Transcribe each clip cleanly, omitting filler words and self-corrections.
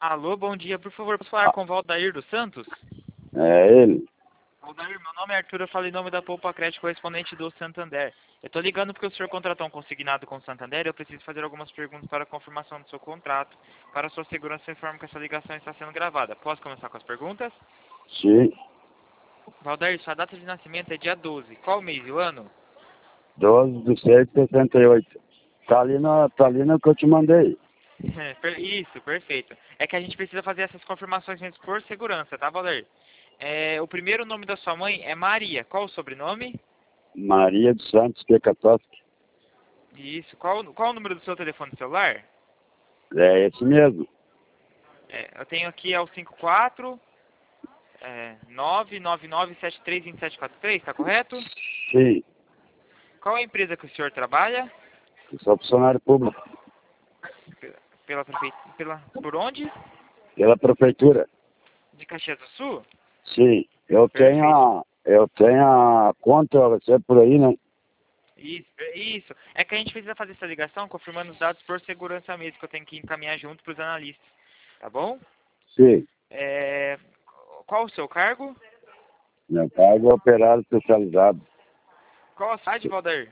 Alô, bom dia. Por favor, posso falar com o Valdair dos Santos? É ele. Valdair, meu nome é Arthur, eu falo em nome da Poupa Crédito, correspondente do Santander. Eu tô ligando porque o senhor contratou um consignado com o Santander e eu preciso fazer algumas perguntas para a confirmação do seu contrato. Para a sua segurança, eu informo que essa ligação está sendo gravada. Posso começar com as perguntas? Sim. Valdair, sua data de nascimento é dia 12. Qual o mês e o ano? 12/6/68. Tá ali no que eu te mandei. Isso, perfeito. É que a gente precisa fazer essas confirmações mesmo por segurança, tá, Valdair? O primeiro nome da sua mãe é Maria. Qual o sobrenome? Maria dos Santos Pekatoski. Isso. Qual o número do seu telefone celular? É esse mesmo. Eu tenho aqui o 54 999732743, tá correto? Sim. Qual a empresa que o senhor trabalha? Eu sou funcionário público. Pela prefeitura. Por onde? Pela prefeitura. De Caxias do Sul? Sim. Eu Perfeito. tenho a conta, você por aí, né? Isso. É que a gente precisa fazer essa ligação confirmando os dados por segurança mesmo, que eu tenho que encaminhar junto para os analistas. Tá bom? Sim. Qual o seu cargo? Meu cargo é operário especializado. Qual a cidade, Valdair?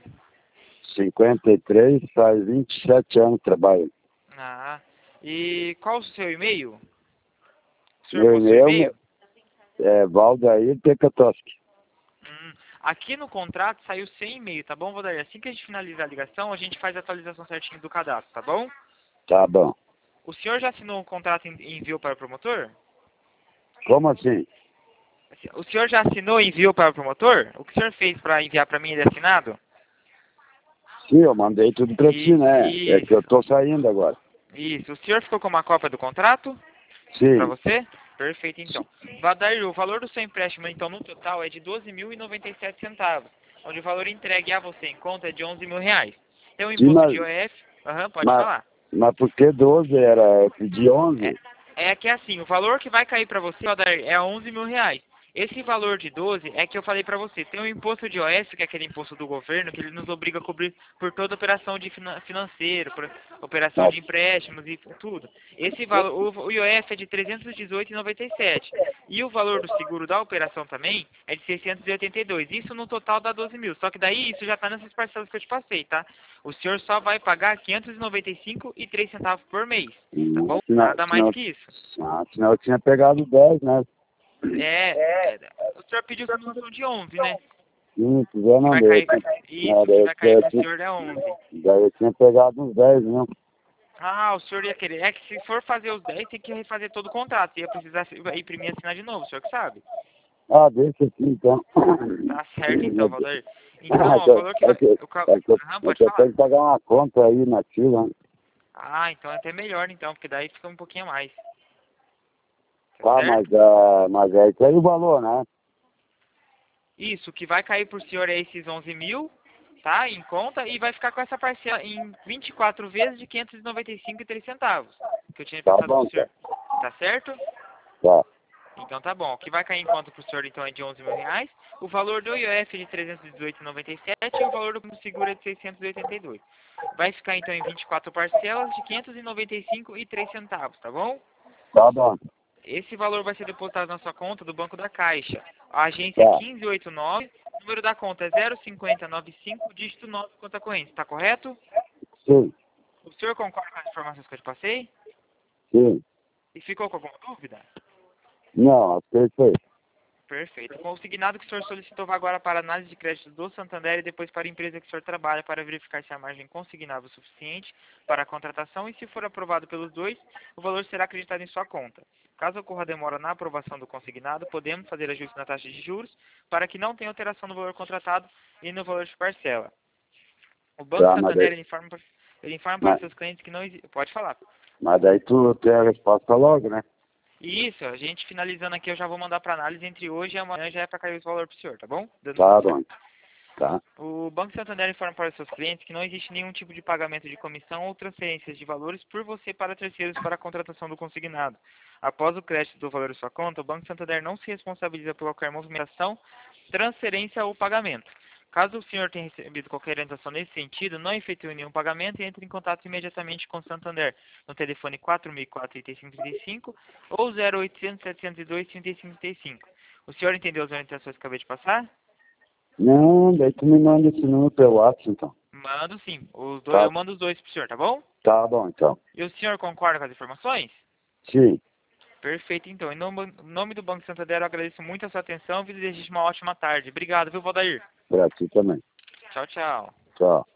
53, faz 27 anos que trabalho. E qual o seu e-mail? O senhor Meu possui e-mail e-mail? é Valdair Pekatoski. Aqui no contrato saiu sem e-mail, tá bom, Valdair? Assim que a gente finalizar a ligação, a gente faz a atualização certinho do cadastro, tá bom? Tá bom. O senhor já assinou o contrato e enviou para o promotor? Como assim? O senhor já assinou e enviou para o promotor? O que o senhor fez para enviar para mim ele assinado? Sim, eu mandei tudo pra ti, né? É que eu Isso. tô saindo agora. Isso. O senhor ficou com uma cópia do contrato? Para Sim. você? Perfeito, então. Valdair, o valor do seu empréstimo, então, no total é de 12.097 centavos, onde o valor entregue a você em conta é de 11 mil reais. Tem o Sim, imposto de IOF? Pode mas, falar. mas por que 12 era? Eu pedi É, 11? é que assim, o valor que vai cair para você, Valdair, é 11 mil reais. Esse valor de 12 é que eu falei para você. Tem o imposto de IOF, que é aquele imposto do governo, que ele nos obriga a cobrir por toda operação de financeiro, por operação Tá, de empréstimos e tudo. Esse valor, o IOF é de 318,97. E o valor do seguro da operação também é de 682. Isso no total dá 12 mil. Só que daí isso já está nessas parcelas que eu te passei, tá? O senhor só vai pagar 595,03 centavos por mês. Tá bom? Nada mais que isso. senão eu tinha pegado 10, né? O senhor pediu simulação de 11, né? Sim, quiser Que não vai deu. cair. Isso, que vai cair pro senhor é 11. Daí eu tinha pegado uns 10, não? O senhor ia querer. É que se for fazer os 10, tem que refazer todo o contrato. Ia precisar imprimir e assinar de novo, o senhor que sabe. Ah, deixa assim então. Tá certo então, Valdair. Então, ó, o valor que vai. É Pode que eu falar. tenho que pagar uma conta aí nativa. Então é até melhor então, porque daí fica um pouquinho a mais. Tá Tá, certo? mas é isso aí o valor, né? Isso, o que vai cair pro senhor é esses 11 mil, tá? Em conta, e vai ficar com essa parcela em 24 vezes de 595,03 centavos, que eu tinha Tá passado pro bom, tá. senhor. Tá certo? Tá. Então tá bom. O que vai cair em conta pro senhor então é de 11 mil reais, o valor do IOF é de 318,97 e o valor do seguro é de 682. Vai ficar então em 24 parcelas de 595,03 centavos, tá bom? Tá bom. Esse valor vai ser depositado na sua conta do Banco da Caixa. A agência é Tá. 1589, o número da conta é 05095, dígito 9, conta corrente. Tá correto? Sim, O senhor concorda com as informações que eu te passei? sim. E ficou com alguma dúvida? Não, acho que é isso aí. Perfeito. Com o consignado que o senhor solicitou vai agora para análise de crédito do Santander e depois para a empresa que o senhor trabalha para verificar se a margem consignável é suficiente para a contratação e se for aprovado pelos dois, o valor será acreditado em sua conta. Caso ocorra demora na aprovação do consignado, podemos fazer ajuste na taxa de juros para que não tenha alteração no valor contratado e no valor de parcela. O Banco Tá, Santander ele informa para mas, seus clientes que não existe... Pode falar. mas daí tu tem a resposta logo, né? Isso, a gente finalizando aqui, eu já vou mandar para análise entre hoje e amanhã, já é para cair os valores para o senhor, tá bom? Dando Tá tudo bom. certo. Tá. O Banco Santander informa para os seus clientes que não existe nenhum tipo de pagamento de comissão ou transferências de valores por você para terceiros para a contratação do consignado. Após o crédito do valor de sua conta, o Banco Santander não se responsabiliza por qualquer movimentação, transferência ou pagamento. Caso o senhor tenha recebido qualquer orientação nesse sentido, não efetue nenhum pagamento e entre em contato imediatamente com o Santander no telefone 4004-3535 ou 0800-702-3535. O senhor entendeu as orientações que acabei de passar? Não, daí tu me manda esse número pelo WhatsApp, então. Mando sim. Os dois, Tá, eu mando os dois pro senhor, tá bom? tá bom, então. E o senhor concorda com as informações? Sim, Perfeito, então. Em nome do Banco Santander, eu agradeço muito a sua atenção e desejo uma ótima tarde. Obrigado, viu, Valdair? pra ti também. Tchau, tchau. Tchau.